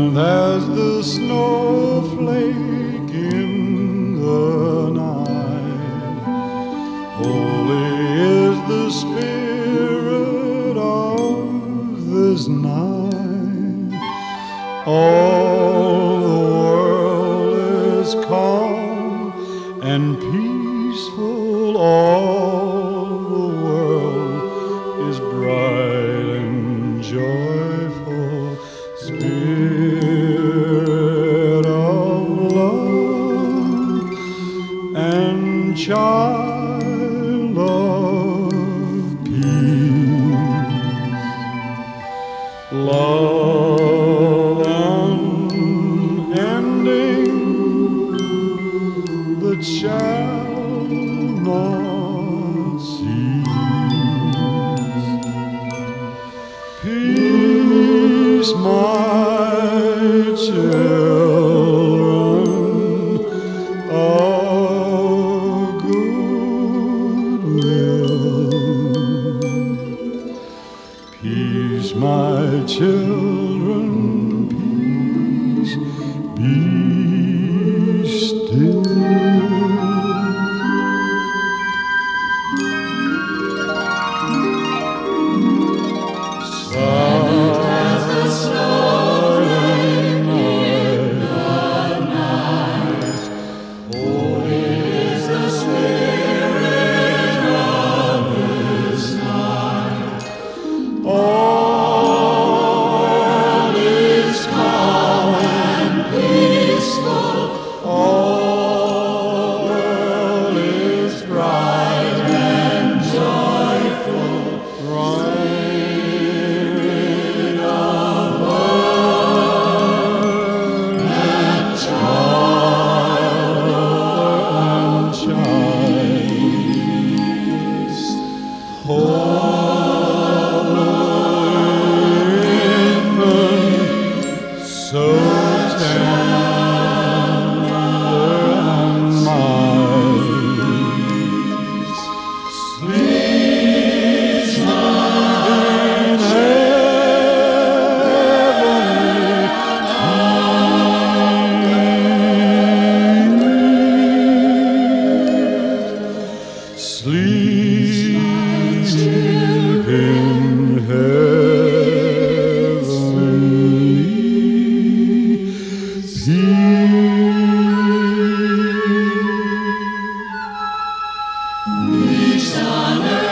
There's the snowflake in the night. Holy is the spirit of this night. All the world is calm and peaceful. All the world is bright and joyful. Spirit of love and child of peace, love unending that shall not cease. Peace, my children of goodwill. Peace, my children, peace, be still. All is calm and peaceful. All is bright and joyful. Reign of earth and child so tender and mild, sleeps in heavenly peace. Sleep in heavenly peace on earth.